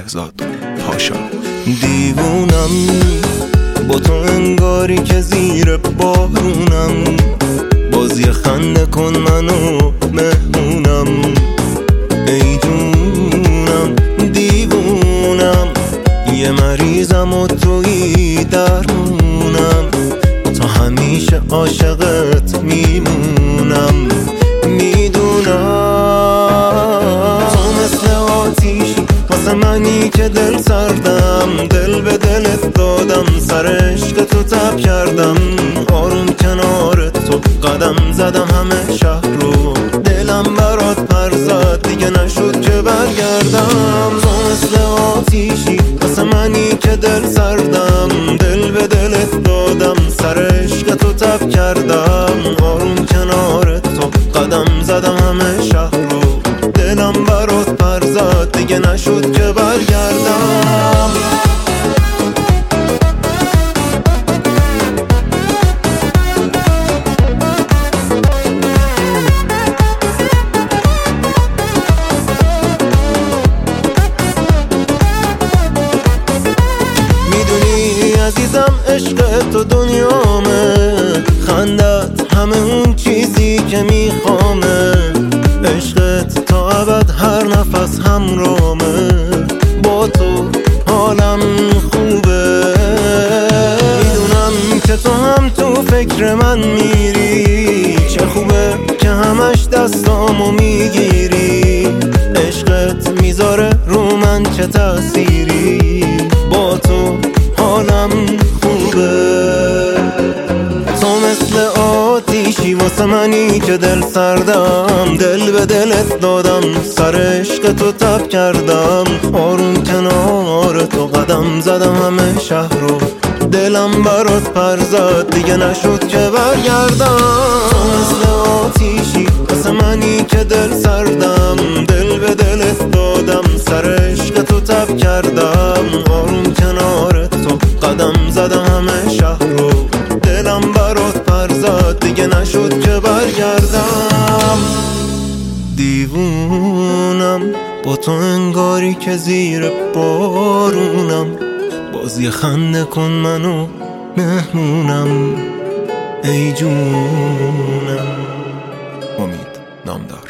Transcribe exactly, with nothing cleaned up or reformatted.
بهزاد پاشا. دیوونم با تو انگاری که زیر بارونم، باز یه خنده کن منو مهمونم. ای جونم دیوونم، یه مریضم و تویی درمونم، تا همیشه عاشقت میمونم. میدونم تو مثل آتیشی واسه منی که دل سردم، دل به دلت دادم، سر عشق تو تب کردم. آروم کنار تو قدم زدم همه شهر رو، دلم برات پر زد دیگه نشد که برگردم. تو مثل آتیشی واسه منی که دل سردم، دل به دلت دادم، سر عشق تو تب کردم. آروم کنار تو قدم زدم همه شهر رو، دلم برات پر زد دیگه نشد که برگردم. عزیزم عشق تو دنیامه، خندت همه اون چیزی که میخوامه. عشقت تا ابد هر نفس همرامه، با تو حالم خوبه. میدونم که تو هم تو فکر من میری، چه خوبه که همش دستامو میگیری. عشقت میذاره رو من چه تأثیری، با تو حالم خوبه. تو مثل آتیشی واسه منی که دل سردم، دل به دلت دادم، سر عشق تو تب کردم. آروم کنار تو قدم زدم همه شهر رو، دلم برات پر زد دیگه نشد که برگردم. تو مثل آتیشی واسه منی که دل سردم، دل به دلت دادم، سر عشق تو تب کردم. آروم کنار تو قدم زدم همه شهر رو، دلم برات پر زد دیگه نشد که برگردم. دیوونم با تو انگاری که زیر بارونم، باز یه خنده کن منو مهمونم. ای جونم. امید نامدار.